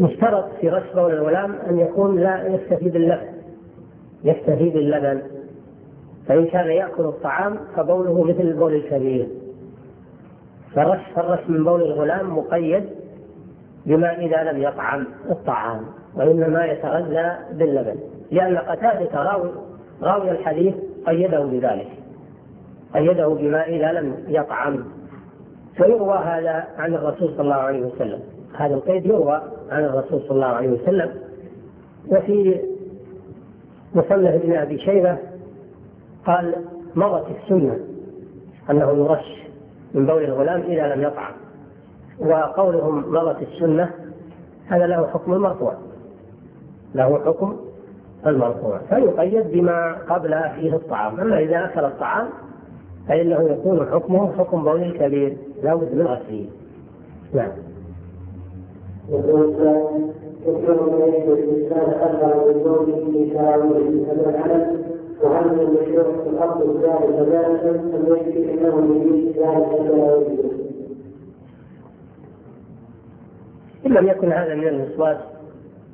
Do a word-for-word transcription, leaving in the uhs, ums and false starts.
يشترط في رش بول الغلام أن يكون لا يستفيد اللبن يستفيد اللبن فإن كان يأكل الطعام فبوله مثل بول الكبير. فرش فرش من بول الغلام مقيد بما إذا لم يطعم الطعام، وإنما يتغذى باللبن، لأن قتادة راوي راوي الحديث قيده بذلك، قيده بما إذا لم يطعم. فيروى هذا عن الرسول صلى الله عليه وسلم، هذا القيد يروى عن الرسول صلى الله عليه وسلم. وفي مصنف ابن أبي شيبة قال مضت السنة أنه يرش من بول الغلام إذا لم يطعم، وقولهم مضت السنة هذا له حكم المرفوع، له حكم المرفوع، فيقيد بما قبل فيه الطعام. أما إذا أكل الطعام فإنه يكون حكمه حكم بول الكبير لا بد من غسله. نعم. يذكر إليه الإنسان أثر بالزوج في شاعره هذا العمل، وهل من المشروع في الأرض ذلك ذلك أم يكفي أنه يريد ذلك لا يريد؟ إن لم يكن هذا من الوسواس